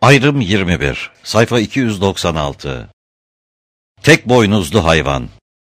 Ayrım 21, sayfa 296. Tek boynuzlu hayvan.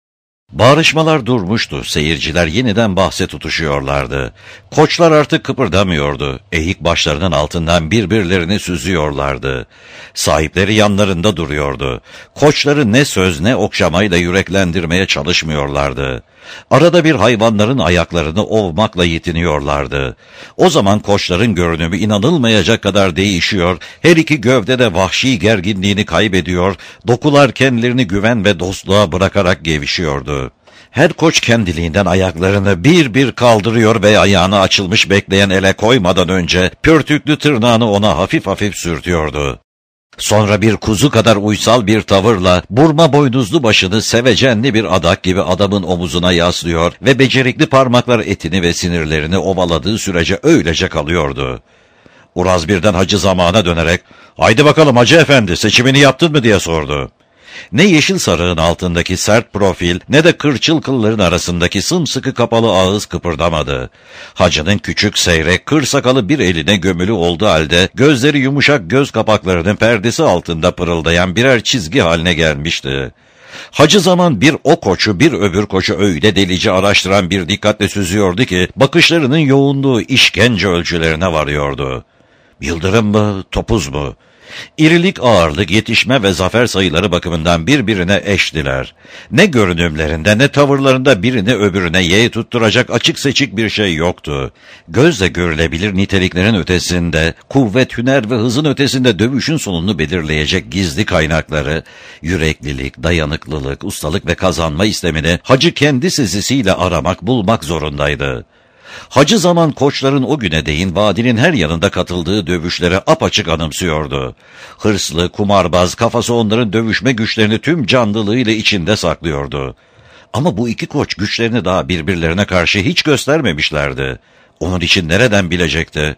Bağrışmalar durmuştu, seyirciler yeniden bahse tutuşuyorlardı. Koçlar artık kıpırdamıyordu, eğik başlarının altından birbirlerini süzüyorlardı. Sahipleri yanlarında duruyordu. Koçları ne söz ne okşamayla yüreklendirmeye çalışmıyorlardı. Arada bir hayvanların ayaklarını ovmakla yetiniyorlardı. O zaman koçların görünümü inanılmayacak kadar değişiyor, her iki gövde de vahşi gerginliğini kaybediyor, dokular kendilerini güven ve dostluğa bırakarak gevşiyordu. Her koç kendiliğinden ayaklarını bir bir kaldırıyor ve ayağını açılmış bekleyen ele koymadan önce pörtüklü tırnağını ona hafif hafif sürtüyordu. Sonra bir kuzu kadar uysal bir tavırla burma boynuzlu başını sevecenli bir adak gibi adamın omuzuna yaslıyor ve becerikli parmaklar etini ve sinirlerini ovaladığı sürece öylece kalıyordu. Uraz birden Hacı Zaman'a dönerek, "Haydi bakalım Hacı Efendi, seçimini yaptın mı?" diye sordu. Ne yeşil sarığın altındaki sert profil ne de kırçıl kılların arasındaki sımsıkı kapalı ağız kıpırdamadı. Hacı'nın küçük seyrek kır sakalı bir eline gömülü olduğu halde gözleri yumuşak göz kapaklarının perdesi altında pırıldayan birer çizgi haline gelmişti. Hacı Zaman bir o koçu bir öbür koçu öyle delice araştıran bir dikkatle süzüyordu ki bakışlarının yoğunluğu işkence ölçülerine varıyordu. Yıldırım mı, topuz mu? İrilik, ağırlık, yetişme ve zafer sayıları bakımından birbirine eştiler. Ne görünümlerinde ne tavırlarında birini öbürüne yeğ tutturacak açık seçik bir şey yoktu. Gözle görülebilir niteliklerin ötesinde, kuvvet, hüner ve hızın ötesinde dövüşün sonunu belirleyecek gizli kaynakları, yüreklilik, dayanıklılık, ustalık ve kazanma istemini Hacı kendi sezisiyle aramak, bulmak zorundaydı. Hacı Zaman koçların o güne değin vadinin her yanında katıldığı dövüşlere apaçık anımsıyordu. Hırslı, kumarbaz, kafası onların dövüşme güçlerini tüm canlılığıyla içinde saklıyordu. Ama bu iki koç güçlerini daha birbirlerine karşı hiç göstermemişlerdi. Onun için nereden bilecekti?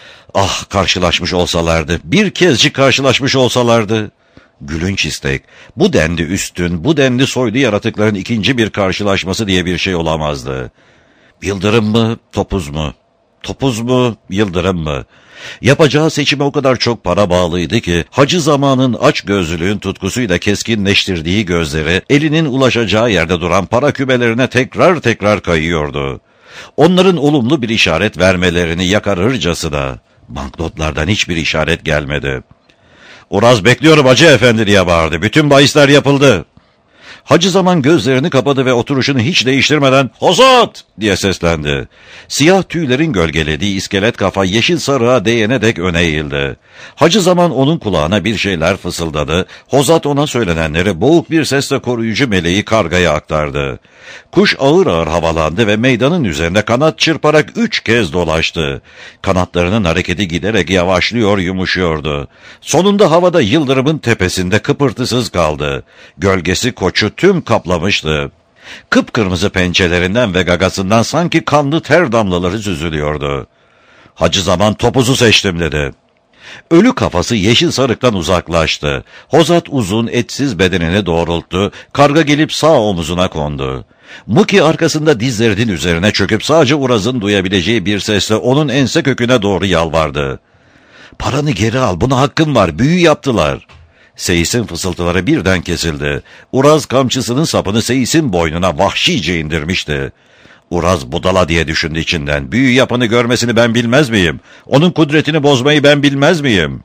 Ah, karşılaşmış olsalardı, bir kezcik karşılaşmış olsalardı. Gülünç istek, bu denli üstün, bu denli soylu yaratıkların ikinci bir karşılaşması diye bir şey olamazdı. Yıldırım mı, topuz mu? Topuz mu, yıldırım mı? Yapacağı seçime o kadar çok para bağlıydı ki, Hacı Zaman'ın açgözlülüğün tutkusuyla keskinleştirdiği gözleri, elinin ulaşacağı yerde duran para kümelerine tekrar tekrar kayıyordu. Onların olumlu bir işaret vermelerini yakarırcasına, banknotlardan hiçbir işaret gelmedi. "Uraz bekliyorum Hacı Efendi" diye bağırdı. "Bütün bahisler yapıldı." Hacı Zaman gözlerini kapadı ve oturuşunu hiç değiştirmeden "Hozat!" diye seslendi. Siyah tüylerin gölgelediği iskelet kafa yeşil sarığa değene dek öne eğildi. Hacı Zaman onun kulağına bir şeyler fısıldadı. Hozat ona söylenenleri boğuk bir sesle koruyucu meleği kargaya aktardı. Kuş ağır ağır havalandı ve meydanın üzerinde kanat çırparak 3 kez dolaştı. Kanatlarının hareketi giderek yavaşlıyor, yumuşuyordu. Sonunda havada yıldırımın tepesinde kıpırtısız kaldı. Gölgesi koçu tüm kaplamıştı. Kıpkırmızı pençelerinden ve gagasından sanki kanlı ter damlaları süzülüyordu. Hacı Zaman "Topuzu seçtim" dedi. Ölü kafası yeşil sarıktan uzaklaştı. Hozat uzun, etsiz bedenini doğrulttu. Karga gelip sağ omuzuna kondu. Muki arkasında dizlerinin üzerine çöküp sadece Uraz'ın duyabileceği bir sesle onun ense köküne doğru yalvardı. "Paranı geri al, buna hakkın var, büyü yaptılar." Seyis'in fısıltıları birden kesildi. Uraz kamçısının sapını Seyis'in boynuna vahşice indirmişti. Uraz budala diye düşündü içinden. "Büyü yapanı görmesini ben bilmez miyim? Onun kudretini bozmayı ben bilmez miyim?"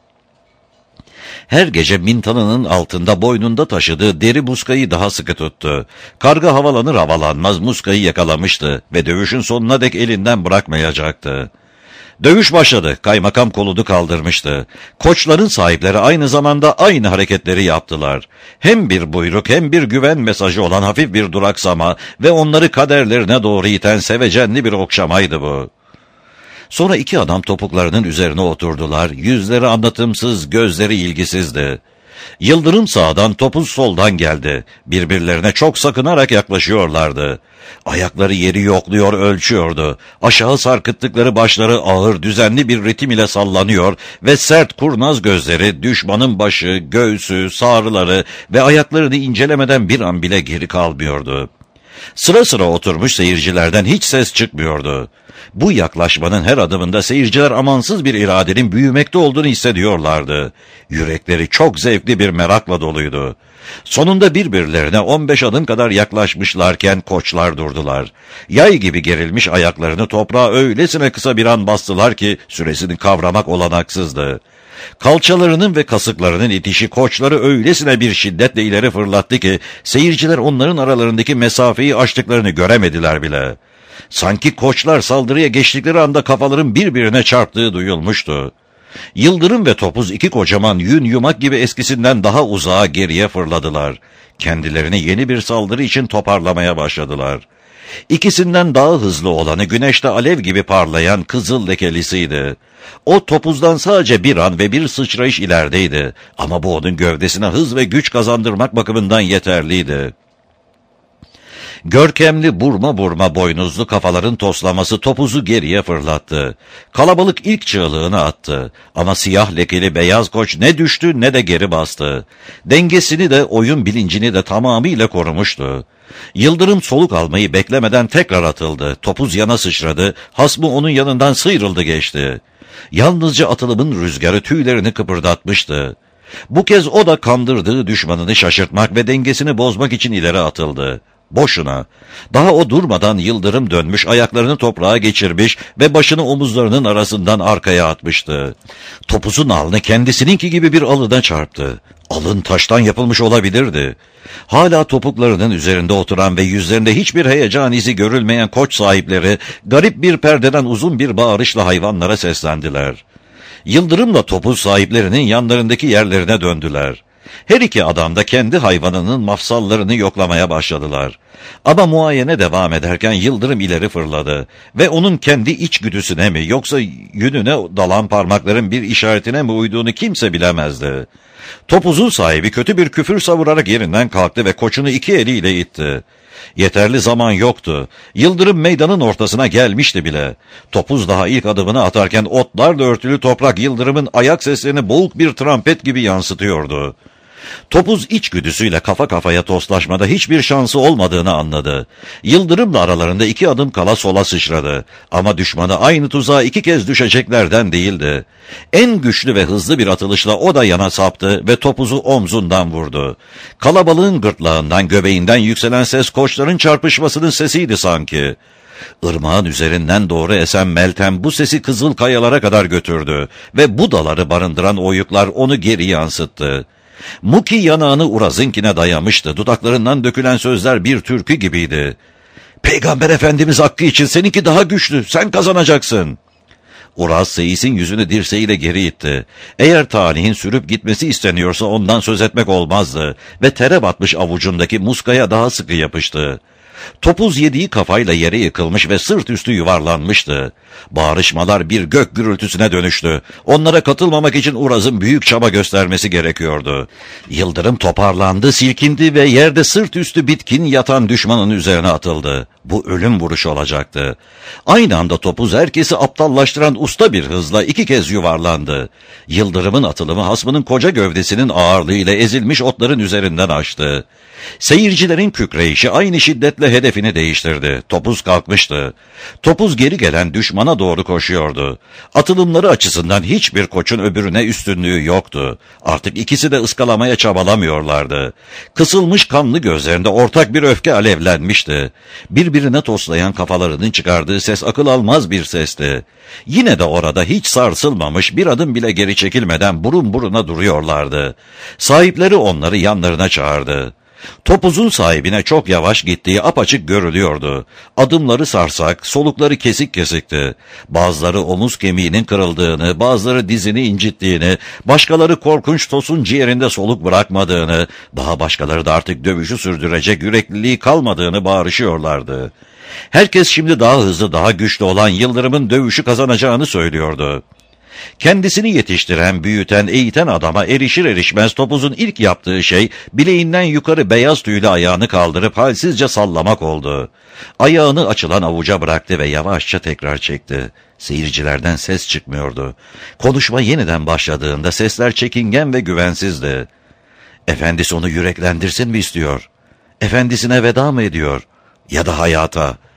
Her gece mintanının altında boynunda taşıdığı deri muskayı daha sıkı tuttu. Karga havalanır havalanmaz muskayı yakalamıştı ve dövüşün sonuna dek elinden bırakmayacaktı. Dövüş başladı. Kaymakam kolunu kaldırmıştı. Koçların sahipleri aynı zamanda aynı hareketleri yaptılar. Hem bir buyruk hem bir güven mesajı olan hafif bir duraksama ve onları kaderlerine doğru iten sevecenli bir okşamaydı bu. Sonra iki adam topuklarının üzerine oturdular. Yüzleri anlatımsız, gözleri ilgisizdi. Yıldırım sağdan, topuz soldan geldi. Birbirlerine çok sakınarak yaklaşıyorlardı. Ayakları yeri yokluyor, ölçüyordu. Aşağı sarkıttıkları başları ağır, düzenli bir ritim ile sallanıyor ve sert kurnaz gözleri düşmanın başı, göğsü, sağrıları ve ayaklarını incelemeden bir an bile geri kalmıyordu. Sıra sıra oturmuş seyircilerden hiç ses çıkmıyordu. Bu yaklaşmanın her adımında seyirciler amansız bir iradenin büyümekte olduğunu hissediyorlardı. Yürekleri çok zevkli bir merakla doluydu. Sonunda birbirlerine 15 adım kadar yaklaşmışlarken koçlar durdular. Yay gibi gerilmiş ayaklarını toprağa öylesine kısa bir an bastılar ki süresini kavramak olanaksızdı. Kalçalarının ve kasıklarının itişi koçları öylesine bir şiddetle ileri fırlattı ki seyirciler onların aralarındaki mesafeyi aştıklarını göremediler bile. Sanki koçlar saldırıya geçtikleri anda kafaların birbirine çarptığı duyulmuştu. Yıldırım ve Topuz iki kocaman yün yumak gibi eskisinden daha uzağa geriye fırladılar. Kendilerini yeni bir saldırı için toparlamaya başladılar. İkisinden daha hızlı olanı güneşte alev gibi parlayan kızıl lekelisiydi. O Topuz'dan sadece bir an ve bir sıçrayış ilerideydi ama bu onun gövdesine hız ve güç kazandırmak bakımından yeterliydi. Görkemli burma burma boynuzlu kafaların toslaması Topuz'u geriye fırlattı. Kalabalık ilk çığlığını attı ama siyah lekeli beyaz koç ne düştü ne de geri bastı. Dengesini de oyun bilincini de tamamıyla korumuştu. Yıldırım soluk almayı beklemeden tekrar atıldı. Topuz yana sıçradı, hasmı onun yanından sıyrıldı geçti. Yalnızca atılımın rüzgarı tüylerini kıpırdatmıştı. Bu kez o da kandırdığı düşmanını şaşırtmak ve dengesini bozmak için ileri atıldı. Boşuna. Daha o durmadan yıldırım dönmüş, ayaklarını toprağa geçirmiş ve başını omuzlarının arasından arkaya atmıştı. Topuzun alnı kendisininki gibi bir alıda çarptı. Alın taştan yapılmış olabilirdi. Hala topuklarının üzerinde oturan ve yüzlerinde hiçbir heyecan izi görülmeyen koç sahipleri garip bir perdeden uzun bir bağırışla hayvanlara seslendiler. Yıldırımla Topuz sahiplerinin yanlarındaki yerlerine döndüler. Her iki adam da kendi hayvanının mafsallarını yoklamaya başladılar. Ama muayene devam ederken Yıldırım ileri fırladı ve onun kendi içgüdüsüne mi yoksa yününe dalan parmakların bir işaretine mi uyduğunu kimse bilemezdi. Topuzun sahibi kötü bir küfür savurarak yerinden kalktı ve koçunu iki eliyle itti. Yeterli zaman yoktu. Yıldırım meydanın ortasına gelmişti bile. Topuz daha ilk adımını atarken otlarla örtülü toprak Yıldırım'ın ayak seslerini boğuk bir trompet gibi yansıtıyordu. Topuz içgüdüsüyle kafa kafaya toslaşmada hiçbir şansı olmadığını anladı. Yıldırımla aralarında 2 adım kala sola sıçradı. Ama düşmanı aynı tuzağa 2 kez düşeceklerden değildi. En güçlü ve hızlı bir atılışla o da yana saptı ve topuzu omzundan vurdu. Kalabalığın gırtlağından, göbeğinden yükselen ses koçların çarpışmasının sesiydi sanki. Irmağın üzerinden doğru esen Meltem bu sesi kızıl kayalara kadar götürdü ve bu daları barındıran oyuklar onu geri yansıttı. Muki yanağını Uraz'ınkine dayamıştı. Dudaklarından dökülen sözler bir türkü gibiydi. "Peygamber Efendimiz hakkı için seninki daha güçlü, sen kazanacaksın." Uraz Seyis'in yüzünü dirseğiyle geri itti. Eğer talihin sürüp gitmesi isteniyorsa ondan söz etmek olmazdı ve tere batmış avucundaki muskaya daha sıkı yapıştı. Topuz yediği kafayla yere yıkılmış ve sırt üstü yuvarlanmıştı. Bağırışmalar bir gök gürültüsüne dönüştü. Onlara katılmamak için Uraz'ın büyük çaba göstermesi gerekiyordu. Yıldırım toparlandı, silkindi ve yerde sırt üstü bitkin yatan düşmanın üzerine atıldı. Bu ölüm vuruşu olacaktı. Aynı anda Topuz herkesi aptallaştıran usta bir hızla 2 kez yuvarlandı. Yıldırımın atılımı hasmının koca gövdesinin ağırlığıyla ezilmiş otların üzerinden açtı. Seyircilerin kükreyişi aynı şiddetle hedefini değiştirdi. Topuz kalkmıştı. Topuz geri gelen düşmana doğru koşuyordu. Atılımları açısından hiçbir koçun öbürüne üstünlüğü yoktu. Artık ikisi de ıskalamaya çabalamıyorlardı. Kısılmış kanlı gözlerinde ortak bir öfke alevlenmişti. Birbirine toslayan kafalarının çıkardığı ses akıl almaz bir sesti. Yine de orada hiç sarsılmamış, bir adım bile geri çekilmeden burun buruna duruyorlardı. Sahipleri onları yanlarına çağırdı. Topuzun sahibine çok yavaş gittiği apaçık görülüyordu. Adımları sarsak, solukları kesik kesikti. Bazıları omuz kemiğinin kırıldığını, bazıları dizini incittiğini, başkaları korkunç tosun ciğerinde soluk bırakmadığını, daha başkaları da artık dövüşü sürdürecek yürekliliği kalmadığını bağırışıyorlardı. Herkes şimdi daha hızlı, daha güçlü olan Yıldırım'ın dövüşü kazanacağını söylüyordu. Kendisini yetiştiren, büyüten, eğiten adama erişir erişmez Topuz'un ilk yaptığı şey bileğinden yukarı beyaz tüylü ayağını kaldırıp halsizce sallamak oldu. Ayağını açılan avuca bıraktı ve yavaşça tekrar çekti. Seyircilerden ses çıkmıyordu. Konuşma yeniden başladığında sesler çekingen ve güvensizdi. Efendisi onu yüreklendirsin mi istiyor? Efendisine veda mı ediyor? Ya da hayata?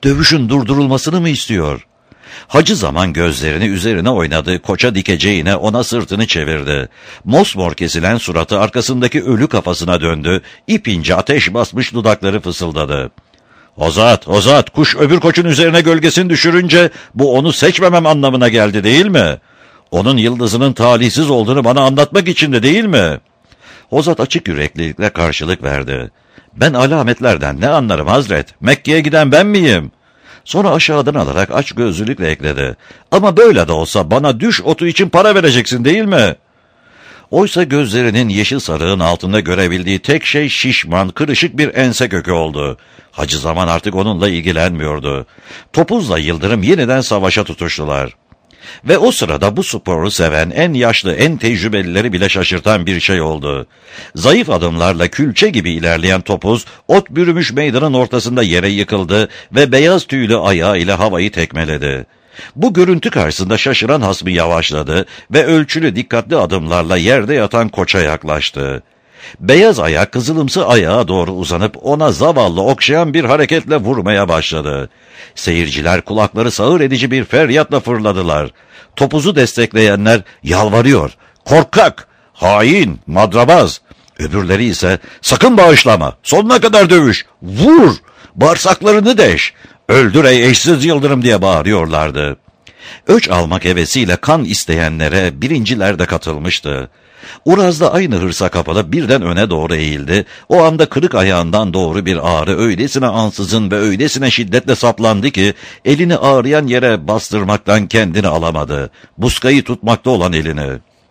Dövüşün durdurulmasını mı istiyor? Hacı Zaman gözlerini üzerine oynadı, koça dikeceğine ona sırtını çevirdi. Mosmor kesilen suratı arkasındaki ölü kafasına döndü, ipince ateş basmış dudakları fısıldadı. Hozat, kuş öbür koçun üzerine gölgesini düşürünce bu onu seçmemem anlamına geldi değil mi? Onun yıldızının talihsiz olduğunu bana anlatmak için de değil mi? Hozat açık yüreklilikle karşılık verdi. Ben alametlerden ne anlarım Hazret? Mekke'ye giden ben miyim? Sonra aşağıdan alarak açgözlülükle ekledi. Ama böyle de olsa bana düş otu için para vereceksin değil mi? Oysa gözlerinin yeşil sarığın altında görebildiği tek şey şişman, kırışık bir ense kökü oldu. Hacı Zaman artık onunla ilgilenmiyordu. Topuzla Yıldırım yeniden savaşa tutuştular. Ve o sırada bu sporu seven, en yaşlı, en tecrübelileri bile şaşırtan bir şey oldu. Zayıf adımlarla külçe gibi ilerleyen Topuz, ot bürümüş meydanın ortasında yere yıkıldı ve beyaz tüylü ayağı ile havayı tekmeledi. Bu görüntü karşısında şaşıran hasmı yavaşladı ve ölçülü dikkatli adımlarla yerde yatan koça yaklaştı. Beyaz ayak kızılımsı ayağa doğru uzanıp ona zavallı okşayan bir hareketle vurmaya başladı. Seyirciler kulakları sağır edici bir feryatla fırladılar. Topuzu destekleyenler yalvarıyor, korkak, hain, madrabaz. Öbürleri ise sakın bağışlama, sonuna kadar dövüş, vur, bağırsaklarını deş, öldür ey eşsiz Yıldırım diye bağırıyorlardı. Öç almak hevesiyle kan isteyenlere birinciler de katılmıştı. Uraz da aynı hırsa kapılıp birden öne doğru eğildi. O anda kırık ayağından doğru bir ağrı öylesine ansızın ve öylesine şiddetle saplandı ki elini ağrıyan yere bastırmaktan kendini alamadı. Buskayı tutmakta olan elini.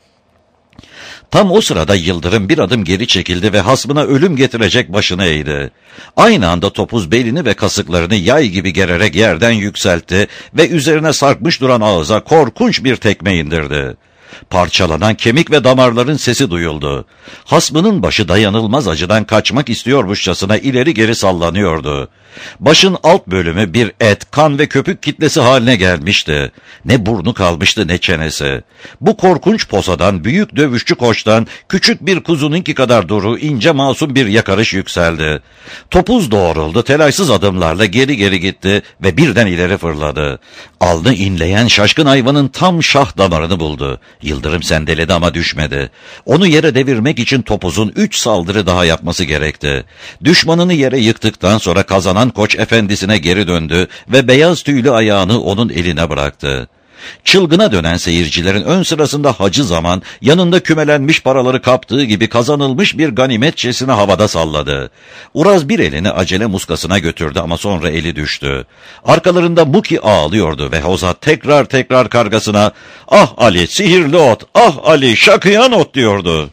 Tam o sırada Yıldırım bir adım geri çekildi ve hasmına ölüm getirecek başını eğdi. Aynı anda Topuz belini ve kasıklarını yay gibi gererek yerden yükseltti ve üzerine sarkmış duran ağıza korkunç bir tekme indirdi. Parçalanan kemik ve damarların sesi duyuldu. Hasmının başı dayanılmaz acıdan kaçmak istiyormuşçasına ileri geri sallanıyordu. Başın alt bölümü bir et, kan ve köpük kitlesi haline gelmişti. Ne burnu kalmıştı ne çenesi. Bu korkunç posadan, büyük dövüşçü koçtan, küçük bir kuzununki kadar duru, ince masum bir yakarış yükseldi. Topuz doğruldu, telaşsız adımlarla geri geri gitti ve birden ileri fırladı. Alnı inleyen şaşkın hayvanın tam şah damarını buldu. Yıldırım sendeledi ama düşmedi. Onu yere devirmek için Topuz'un 3 saldırı daha yapması gerekti. Düşmanını yere yıktıktan sonra kazanan koç efendisine geri döndü ve beyaz tüylü ayağını onun eline bıraktı. Çılgına dönen seyircilerin ön sırasında Hacı Zaman yanında kümelenmiş paraları kaptığı gibi kazanılmış bir ganimetçesine havada salladı. Uraz bir elini acele muskasına götürdü ama sonra eli düştü. Arkalarında Muki ağlıyordu ve Hozat tekrar kargasına "Ah Ali sihirli ot, ah Ali şakıyan ot" diyordu.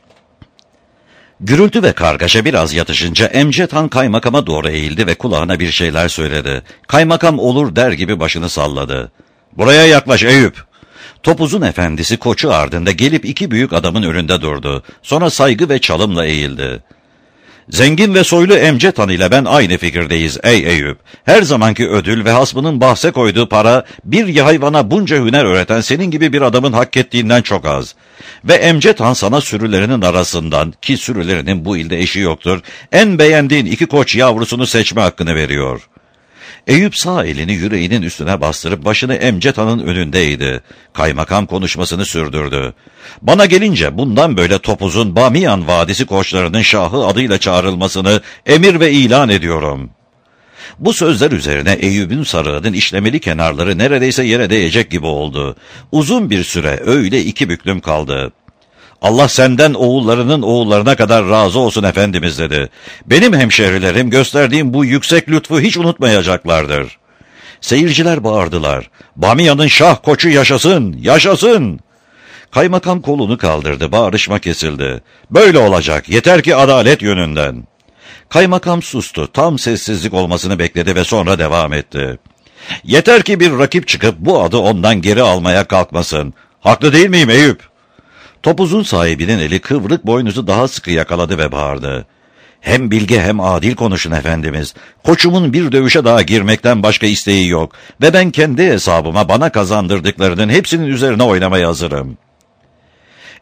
Gürültü ve kargaşa biraz yatışınca Emcet Han kaymakama doğru eğildi ve kulağına bir şeyler söyledi. Kaymakam olur der gibi başını salladı. "Buraya yaklaş Eyüp." Topuzun efendisi koçu ardında gelip iki büyük adamın önünde durdu. Sonra saygı ve çalımla eğildi. "Zengin ve soylu Emcet Han ile ben aynı fikirdeyiz ey Eyüp. Her zamanki ödül ve hasmının bahse koyduğu para bir hayvana bunca hüner öğreten senin gibi bir adamın hak ettiğinden çok az. Ve Emcet Han sana sürülerinin arasından, ki sürülerinin bu ilde eşi yoktur, en beğendiğin 2 koç yavrusunu seçme hakkını veriyor." Eyüp sağ elini yüreğinin üstüne bastırıp başını Emcet Han'ın önünde eğdi. Kaymakam konuşmasını sürdürdü. "Bana gelince bundan böyle Topuz'un Bamiyan Vadisi koçlarının şahı adıyla çağrılmasını emir ve ilan ediyorum." Bu sözler üzerine Eyüp'ün sarığının işlemeli kenarları neredeyse yere değecek gibi oldu. Uzun bir süre öyle iki büklüm kaldı. "Allah senden oğullarının oğullarına kadar razı olsun Efendimiz" dedi. "Benim hemşehrilerim gösterdiğim bu yüksek lütfu hiç unutmayacaklardır." Seyirciler bağırdılar. "Bamiyan'ın şah koçu yaşasın, yaşasın!" Kaymakam kolunu kaldırdı, bağırışma kesildi. "Böyle olacak, yeter ki adalet yönünden." Kaymakam sustu, tam sessizlik olmasını bekledi ve sonra devam etti. "Yeter ki bir rakip çıkıp bu adı ondan geri almaya kalkmasın. Haklı değil miyim Eyüp?" Topuzun sahibinin eli kıvrık boynuzu daha sıkı yakaladı ve bağırdı. "Hem bilge hem adil konuşun Efendimiz. Koçumun bir dövüşe daha girmekten başka isteği yok ve ben kendi hesabıma bana kazandırdıklarının hepsinin üzerine oynamaya hazırım."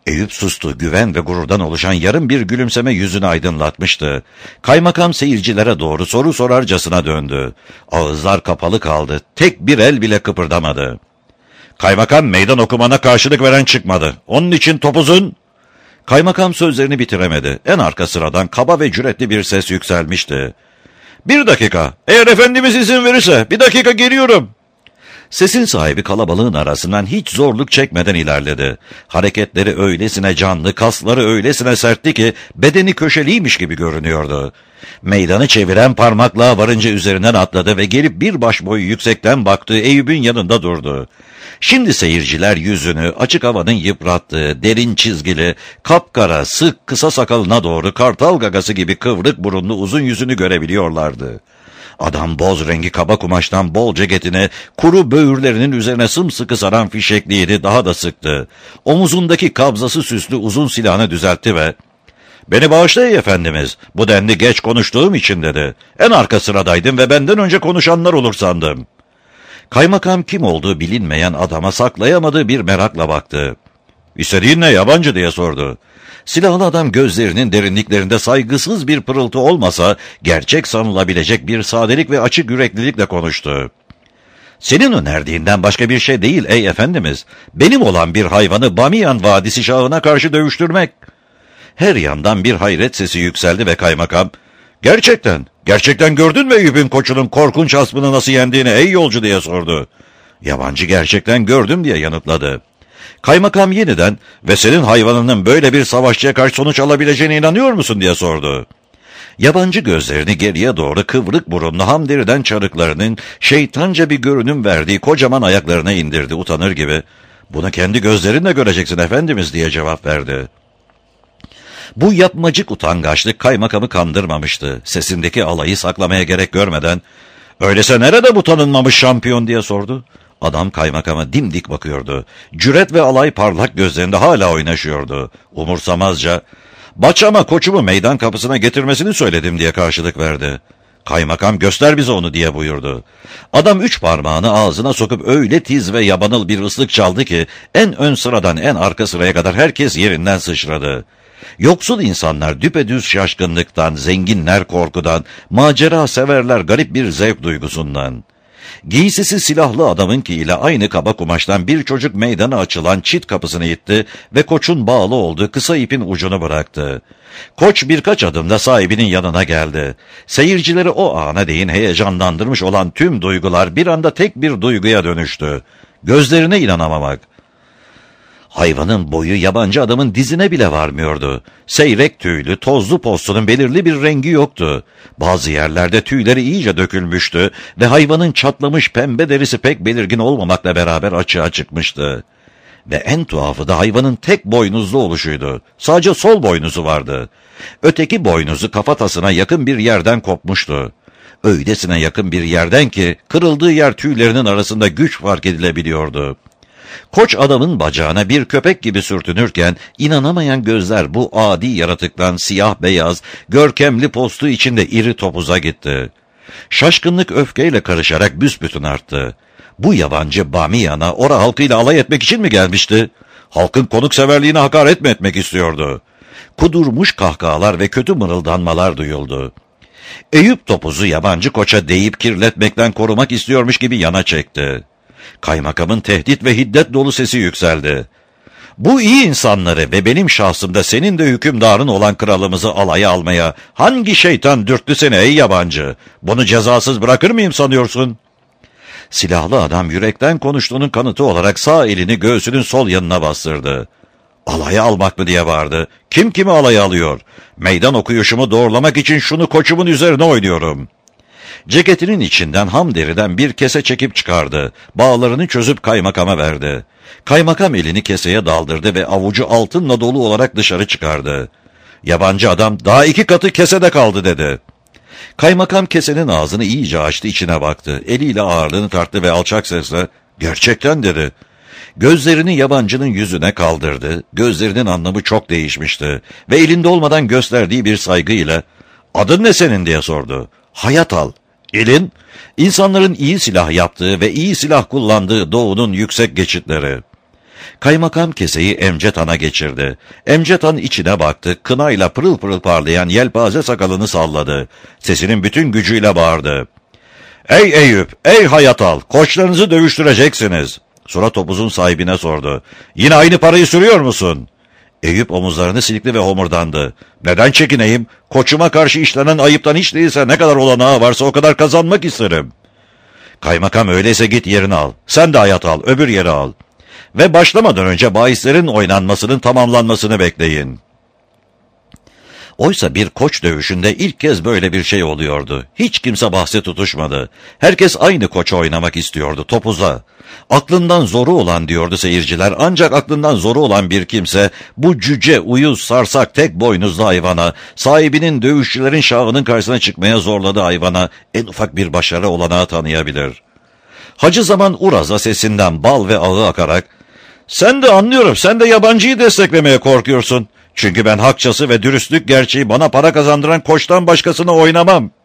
Eyüp sustu. Güven ve gururdan oluşan yarım bir gülümseme yüzünü aydınlatmıştı. Kaymakam seyircilere doğru soru sorarcasına döndü. Ağızlar kapalı kaldı. Tek bir el bile kıpırdamadı. Kaymakam, meydan okumana karşılık veren çıkmadı. Onun için topuzun... Kaymakam sözlerini bitiremedi. En arka sıradan kaba ve cüretli bir ses yükselmişti. "Bir dakika. Eğer efendimiz izin verirse bir dakika geliyorum." Sesin sahibi kalabalığın arasından hiç zorluk çekmeden ilerledi. Hareketleri öylesine canlı, kasları öylesine sertti ki bedeni köşeliymiş gibi görünüyordu. Meydanı çeviren parmaklığa varınca üzerinden atladı ve gelip bir baş boyu yüksekten baktığı Eyüp'ün yanında durdu. Şimdi seyirciler yüzünü açık havanın yıprattığı, derin çizgili, kapkara, sık, kısa sakalına doğru kartal gagası gibi kıvrık burunlu uzun yüzünü görebiliyorlardı. Adam boz rengi kaba kumaştan bol ceketine, kuru böğürlerinin üzerine sımsıkı saran fişekliğini daha da sıktı. Omuzundaki kabzası süslü uzun silahını düzeltti ve "Beni bağışlayın efendimiz, bu denli geç konuştuğum için" dedi. "En arka sıradaydım ve benden önce konuşanlar olur sandım." Kaymakam kim olduğu bilinmeyen adama saklayamadığı bir merakla baktı. "İstediğin ne yabancı?" diye sordu. Silahlı adam gözlerinin derinliklerinde saygısız bir pırıltı olmasa gerçek sanılabilecek bir sadelik ve açık yüreklilikle konuştu. "Senin önerdiğinden başka bir şey değil ey efendimiz. Benim olan bir hayvanı Bamiyan Vadisi Şahı'na karşı dövüştürmek." Her yandan bir hayret sesi yükseldi ve kaymakam, Gerçekten gördün mü Eyüp'ün koçunun korkunç hasmını nasıl yendiğini ey yolcu?" diye sordu. Yabancı gerçekten gördüm diye yanıtladı. Kaymakam yeniden "Ve senin hayvanının böyle bir savaşçıya karşı sonuç alabileceğine inanıyor musun?" diye sordu. Yabancı gözlerini geriye doğru kıvrık burunlu hamderiden çarıklarının şeytanca bir görünüm verdiği kocaman ayaklarına indirdi utanır gibi. "Bunu kendi gözlerinle göreceksin efendimiz" diye cevap verdi. Bu yapmacık utangaçlık kaymakamı kandırmamıştı. Sesindeki alayı saklamaya gerek görmeden "Öyleyse nerede bu tanınmamış şampiyon?" diye sordu. Adam kaymakama dimdik bakıyordu. Cüret ve alay parlak gözlerinde hala oynaşıyordu. Umursamazca "Başama koçumu meydan kapısına getirmesini söyledim" diye karşılık verdi. Kaymakam "Göster bize onu" diye buyurdu. Adam 3 parmağını ağzına sokup öyle tiz ve yabanıl bir ıslık çaldı ki en ön sıradan en arka sıraya kadar herkes yerinden sıçradı. Yoksul insanlar düpedüz şaşkınlıktan, zenginler korkudan, macera severler garip bir zevk duygusundan. Giysisi silahlı adamınki ile aynı kaba kumaştan bir çocuk meydana açılan çit kapısını itti ve koçun bağlı olduğu kısa ipin ucunu bıraktı. Koç birkaç adımda sahibinin yanına geldi. Seyircileri o ana değin heyecanlandırmış olan tüm duygular bir anda tek bir duyguya dönüştü. Gözlerine inanamamak. Hayvanın boyu yabancı adamın dizine bile varmıyordu. Seyrek tüylü, tozlu postunun belirli bir rengi yoktu. Bazı yerlerde tüyleri iyice dökülmüştü ve hayvanın çatlamış pembe derisi pek belirgin olmamakla beraber açığa çıkmıştı. Ve en tuhafı da hayvanın tek boynuzlu oluşuydu. Sadece sol boynuzu vardı. Öteki boynuzu kafatasına yakın bir yerden kopmuştu. Öylesine yakın bir yerden ki kırıldığı yer tüylerinin arasında güç fark edilebiliyordu. Koç adamın bacağına bir köpek gibi sürtünürken inanamayan gözler bu adi yaratıktan siyah beyaz, görkemli postu içinde iri topuza gitti. Şaşkınlık öfkeyle karışarak büsbütün arttı. Bu yabancı Bamiyan'a ora halkıyla alay etmek için mi gelmişti? Halkın konukseverliğine hakaret mi etmek istiyordu? Kudurmuş kahkahalar ve kötü mırıldanmalar duyuldu. Eyüp topuzu yabancı koça değip kirletmekten korumak istiyormuş gibi yana çekti. Kaymakamın tehdit ve hiddet dolu sesi yükseldi. "Bu iyi insanları ve benim şahsımda senin de hükümdarın olan kralımızı alaya almaya hangi şeytan dürttü seni ey yabancı? Bunu cezasız bırakır mıyım sanıyorsun?" Silahlı adam yürekten konuştuğunun kanıtı olarak sağ elini göğsünün sol yanına bastırdı. "Alaya almak mı?" diye bağırdı. "Kim kimi alaya alıyor? Meydan okuyuşumu doğrulamak için şunu koçumun üzerine oynuyorum." Ceketinin içinden ham deriden bir kese çekip çıkardı. Bağlarını çözüp kaymakama verdi. Kaymakam elini keseye daldırdı ve avucu altınla dolu olarak dışarı çıkardı. Yabancı adam "Daha 2 katı kesede kaldı" dedi. Kaymakam kesenin ağzını iyice açtı, içine baktı. Eliyle ağırlığını tarttı ve alçak sesle "Gerçekten" dedi. Gözlerini yabancının yüzüne kaldırdı. Gözlerinin anlamı çok değişmişti ve elinde olmadan gösterdiği bir saygıyla "Adın ne senin?" diye sordu. "Hayat al." "İlin?" "İnsanların iyi silah yaptığı ve iyi silah kullandığı doğunun yüksek geçitleri." Kaymakam keseyi Emcet Han'a geçirdi. Emcet Han içine baktı, kınayla pırıl pırıl parlayan yelpaze sakalını salladı. Sesinin bütün gücüyle bağırdı. ''Ey Eyüp, ey Hayatal, koçlarınızı dövüştüreceksiniz.'' Sonra topuzun sahibine sordu. ''Yine aynı parayı sürüyor musun?'' Eyüp omuzlarını silkti ve homurdandı. ''Neden çekineyim? Koçuma karşı işlenen ayıptan hiç değilse ne kadar olanağı varsa o kadar kazanmak isterim.'' ''Kaymakam öyleyse git yerini al. Sen de Hayatal, öbür yeri al. Ve başlamadan önce bahislerin oynanmasının tamamlanmasını bekleyin.'' Oysa bir koç dövüşünde ilk kez böyle bir şey oluyordu. Hiç kimse bahse tutuşmadı. Herkes aynı koça oynamak istiyordu, topuza. Aklından zoru olan diyordu seyirciler, ancak aklından zoru olan bir kimse bu cüce, uyuz, sarsak, tek boynuzlu hayvana, sahibinin dövüşçülerin şahının karşısına çıkmaya zorladığı hayvana en ufak bir başarı olanağı tanıyabilir. Hacı Zaman Uraz'a sesinden bal ve ağı akarak, ''Sen de anlıyorum, sen de yabancıyı desteklemeye korkuyorsun. Çünkü ben hakçası ve dürüstlük gerçeği bana para kazandıran koçtan başkasını oynamam.''